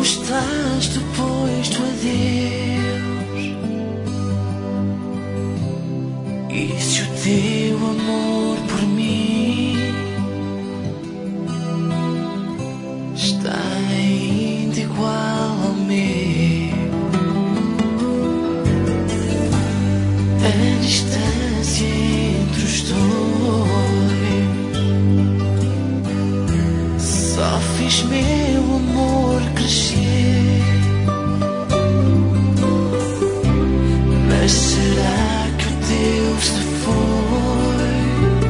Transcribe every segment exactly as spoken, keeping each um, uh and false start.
estás depois do adeus? E se o teu amor por mim está ainda igual ao meu? A distância entre os dois só fez meu amor crescer. Mas será que o teu se foi?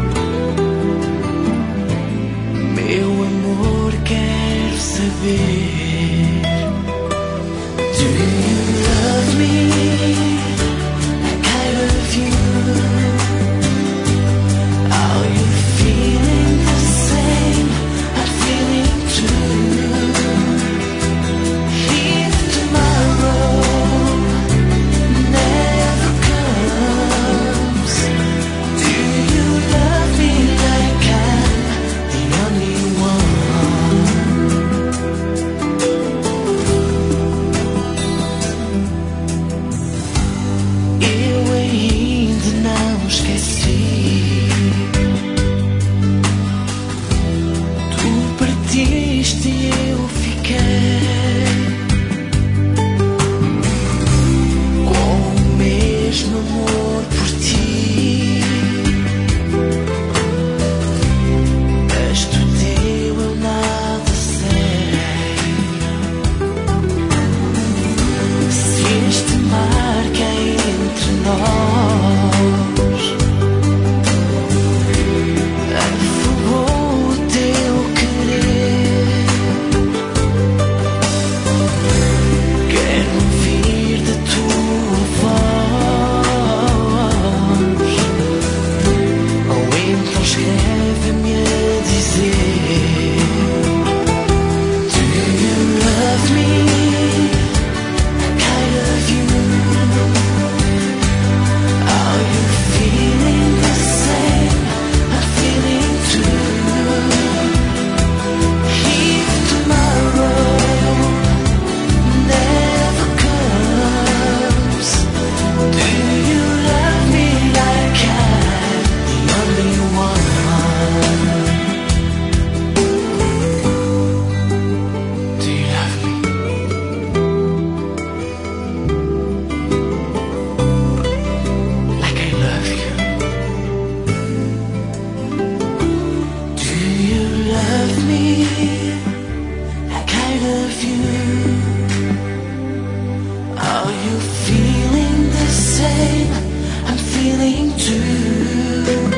Meu amor, quero saber. Do you love me like I love you? Are you feeling the same I'm feeling too? If tomorrow never comes, do you love me like I'm the only one? Eu ainda não esqueci. Tu partiste e eu fiquei com o mesmo amor por ti. Mas do teu eu nada sei. Se este marca entre nós afogou o teu querer, quero ouvir da tua voz. Ou então escreve-me a dizer: do you love me like I love you? Are you feeling the same I'm feeling too? If tomorrow never comes, do you love me like I'm the only one? Do you love me? Like I love you? Do you love me like I love you? Are you feeling the same I'm feeling too?